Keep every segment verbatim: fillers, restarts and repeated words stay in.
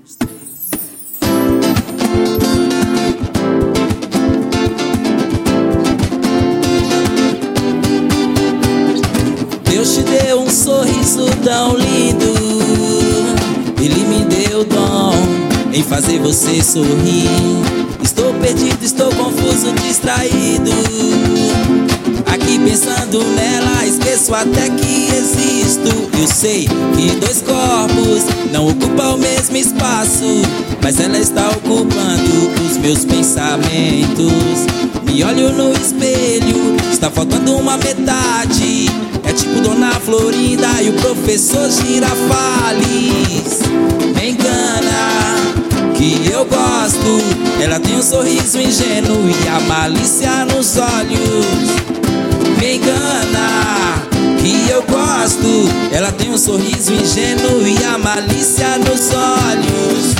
Deus te deu um sorriso tão lindo, Ele me deu o dom em fazer você sorrir. Estou perdido, estou confuso, distraído, aqui pensando nela, esqueço até que existo. Eu sei que dois corpos não ocupam o mesmo espaço, mas ela está ocupando os meus pensamentos. Me olho no espelho, está faltando uma metade. É tipo Dona Florinda e o professor Girafales. Me engana que eu gosto, ela tem um sorriso ingênuo e a malícia nos olhos. Me engana que eu gosto, ela tem um sorriso ingênuo e a malícia nos olhos.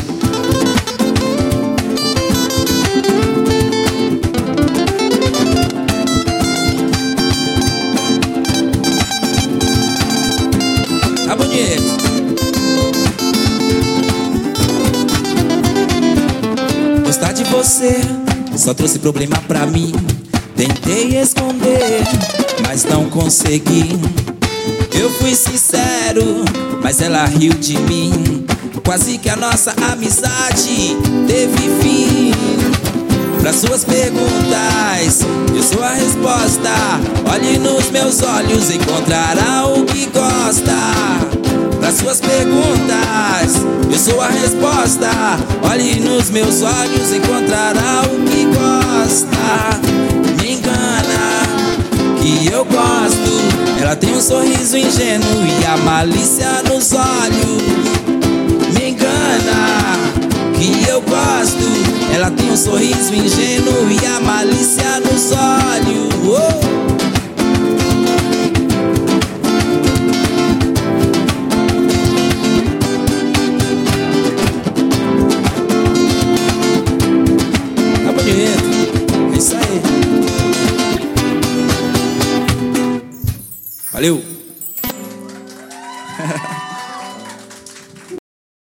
Tá bonito. Gostar de você só trouxe problema pra mim. Tentei esconder, mas não consegui. Eu fui sincero, mas ela riu de mim. Quase que a nossa amizade teve fim. Para suas perguntas, eu sou a resposta. Olhe nos meus olhos, encontrará o que gosta. Para suas perguntas, eu sou a resposta. Olhe nos meus olhos, encontrará o que gosta. Me engana que eu gosto, ela tem um sorriso ingênuo e a malícia nos olhos. Me engana que eu gosto, ela tem um sorriso ingênuo e a malícia nos olhos. Oh! Tá bonito, é isso aí. Valeu!